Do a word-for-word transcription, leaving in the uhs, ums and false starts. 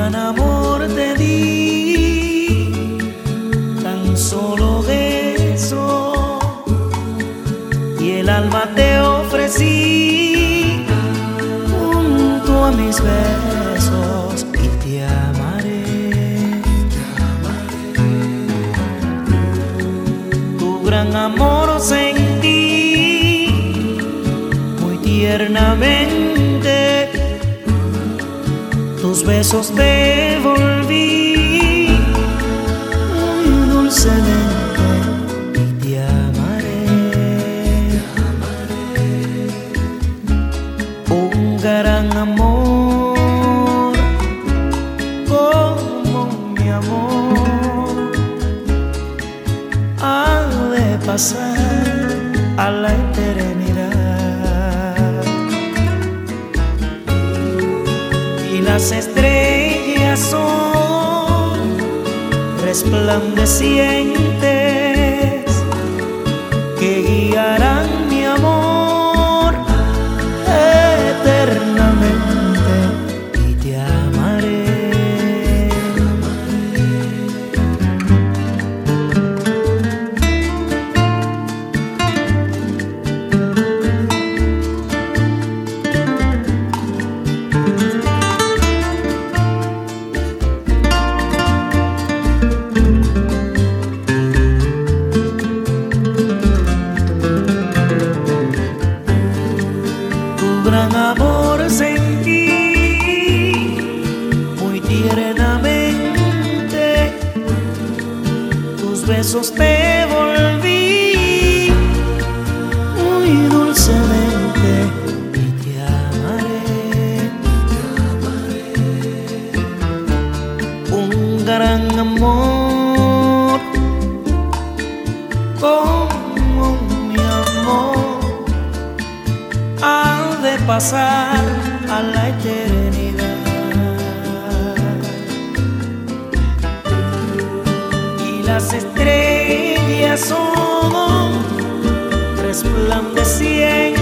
gran amor te di, tan solo eso, y el alma te ofrecí junto a mis besos, y te amaré, tu gran amor sentí muy tiernamente, tus besos devolví muy dulcemente, y te amaré, un gran amor como mi amor ha de pasar a la eternidad. Y las estrellas son resplandecientes que guiarán mi amor eternamente, y te amaré. Gran amor sentí muy tiernamente, tus besos devolví muy dulcemente, y te amaré, un gran amor como mi amor ha de pasar a la eternidad. Y las estrellas son resplandecientes